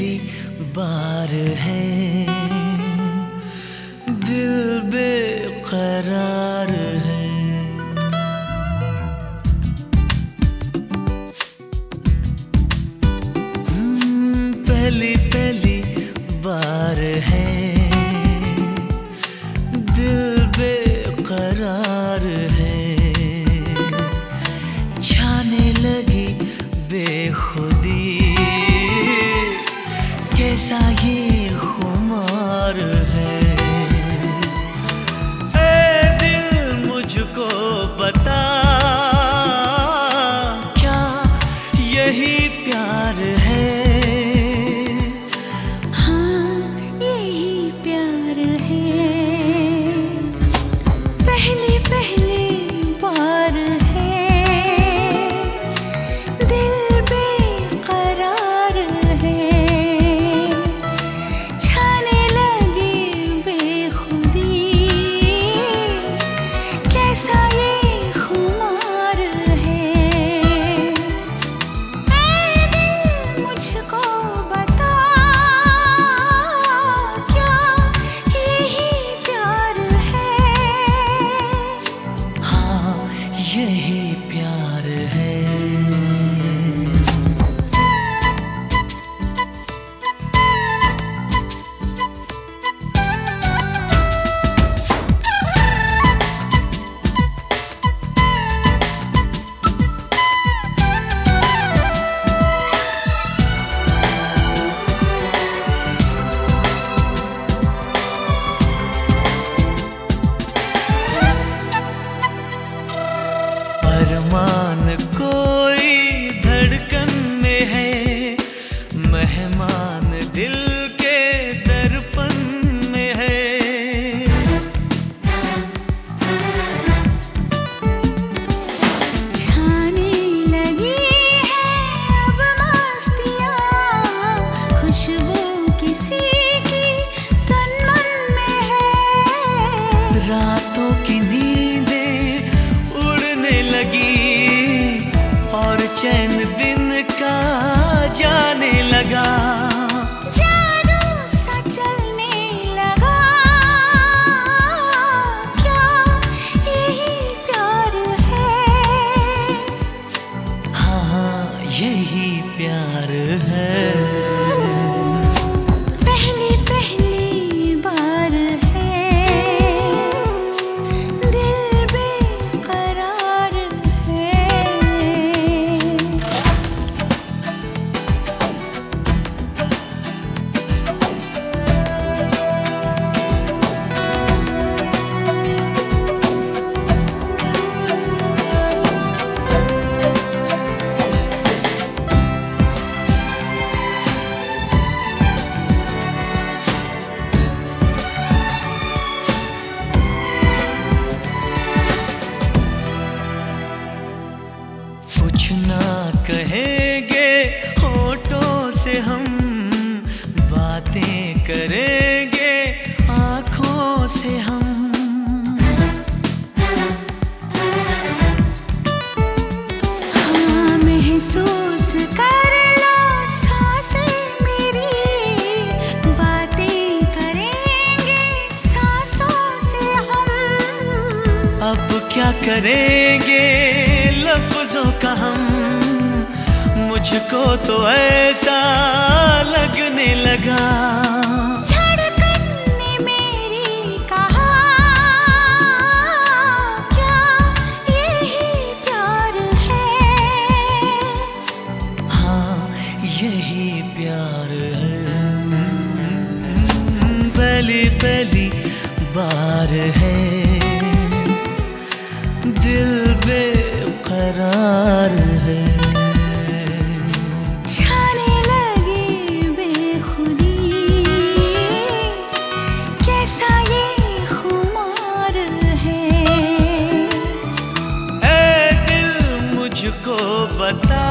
पहली बार है, दिल बेकरार है। पहली बार है, दिल बेकरार है। छाने लगी बेखुदी, कैसा ये खुमार है। ऐ दिल मुझको बता, क्या यही प्यार है? यही प्यार है। अरमान कोई धड़कन में है, मेहमान दिल के दर्पण में है। छाने लगी है अब मस्तियाँ, खुशबू किसी की तन मन में है। रातों की और चैन दिन का जाने लगा। जादू सा चलने लगा, क्या यही प्यार है? हाँ यही प्यार है। पहली बार है, दिल बेकरार है। कुछ ना कहेंगे होठों से हम, बातें करेंगे आँखों से हम। हाँ महसूस कर लो सांसें मेरी, बातें करेंगे सांसों से हम। अब क्या करेंगे लफ्जों का हम, मुझको तो ऐसा लगने लगा। धड़कन ने मेरी कहा, क्या यही प्यार है? हाँ यही प्यार है। पहली बार है, दिल बेकरार है। छाने लगी बेखुदी, कैसा ये खुमार है। ऐ दिल मुझको बता,